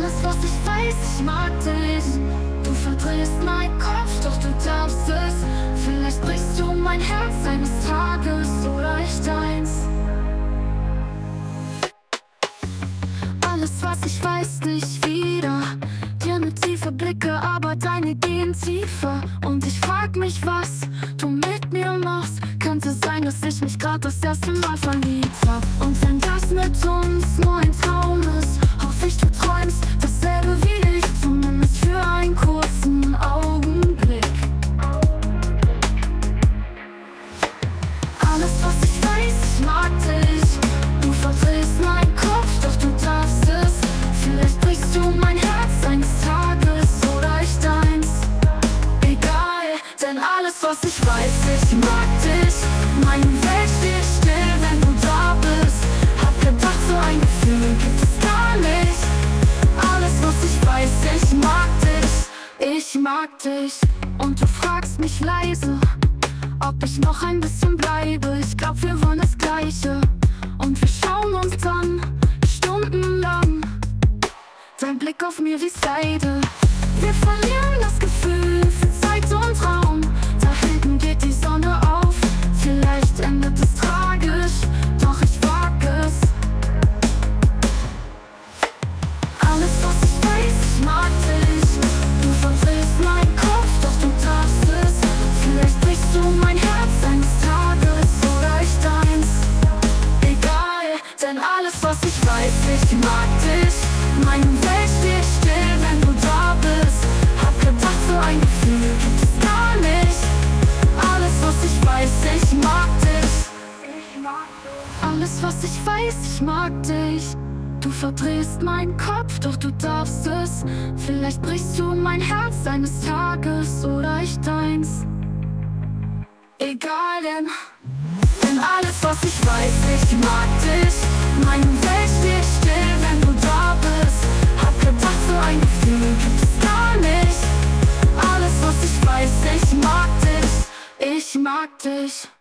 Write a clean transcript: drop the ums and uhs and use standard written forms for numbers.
Alles, was ich weiß, ich mag dich. Du verdrehst meinen Kopf, doch du darfst es. Vielleicht brichst du mein Herz eines Tages oder ich deins. Alles, was ich weiß, nicht wieder. Dir ne tiefe Blicke, aber deine gehen tiefer. Und ich frag mich, was du mit mir machst. Könnte sein, dass ich mich grad das erste Mal verliebt hab. Und wenn das mit uns nur ein Traum ist, hoffe ich, du träumst dasselbe wie ich. Zumindest für einen kurzen Augenblick. Alles, was ich weiß, ich mag dich. Du verdrehst meinen Kopf, doch du darfst es. Vielleicht brichst du mein Herz eines Tages oder ich deins. Egal, denn alles, was ich weiß, ich mag dich. Meine Welt steht still, wenn du da bist. Hab gedacht, so ein Gefühl gibt es gar nicht. Alles, was ich weiß, ich mag dich. Ich mag dich. Und du fragst mich leise, ob ich noch ein bisschen bleibe. Ich glaub, wir wollen das Gleiche. Und wir schauen uns dann stundenlang. Dein Blick auf mir wie Seide. Wir verlieren das Gefühl für Zeit und Raum. Da hinten geht die Sonne auf. Vielleicht endet es tragisch, doch ich wag es. Alles, was ich weiß, ich mag dich. Du verdrehst meinen Kopf, doch du darfst es. Vielleicht brichst du mein Herz eines Tages oder ich deins. Egal, denn alles, was ich weiß, ich mag dich. Meine Welt steht still, wenn du da bist. Hab gedacht, so ein Gefühl gibt es gar nicht. Alles, was ich weiß, ich mag dich. Alles, was ich weiß, ich mag dich. Du verdrehst meinen Kopf, doch du darfst es. Vielleicht brichst du mein Herz eines Tages oder ich deins. Egal, denn alles, was ich weiß, ich mag dich. Meine Welt steht still, wenn du da bist. Hab gedacht, so ein Gefühl gibt es gar nicht. Alles, was ich weiß, ich mag dich. Ich mag dich.